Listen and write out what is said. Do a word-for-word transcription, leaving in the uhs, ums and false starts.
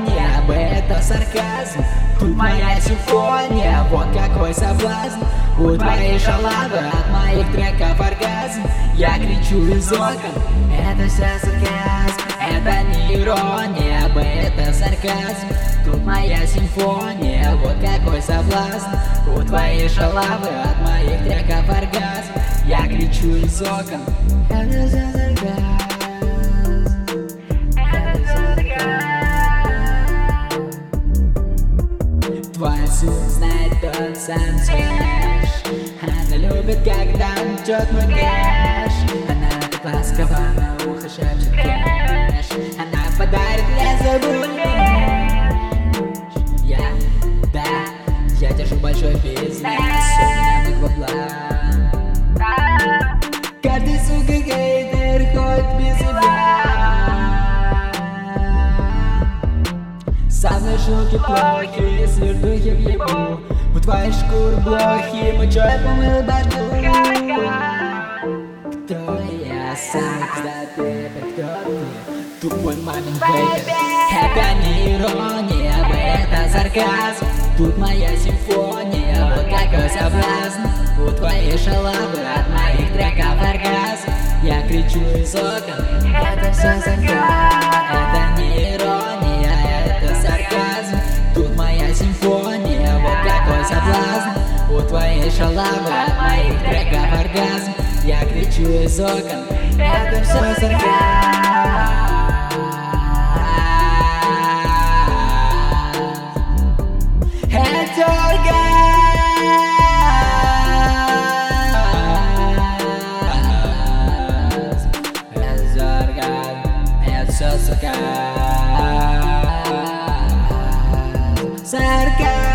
ирония, об это сарказм. Тут моя симфония, вот какой соблазн. У твоей шалавы от моих треков оргазм. Я кричу из окон, это все сарказм. Это не ирония, об это сарказм. Тут моя симфония, вот какой соблазн. У твоей шалавы от моих треков оргазм. Я кричу из окон, это все сарказм. Твой звук знает тот сам смеш. Она любит, когда мчет мой кэш. Она так ласково на ухо шепчет кэш. Она подарит мне забудешь. Я, да, я держу большой бизнес. У меня много бабла. Каждый, сука, хейтер ходит без себя. Со мной шутки плохи, свердухи в ебу. У твоей шкуры блохи, мочой помыл борту. Кто я сам, кстати, кто ты? Тупой мамин вейпер. Это не ирония, это сарказм. Тут моя симфония, вот какой соблазн. У твоей шалавы от моих треков оргазм. Я кричу из окон, это все сарказм. Это не ирония, это сарказм. Тут моя симфония, вот какой соблазн. У твоей шалавы от моих треков оргазм. Я кричу из окон, это все сарказм. Это оргазм. Это оргазм. Это все сарказм. Сарказм.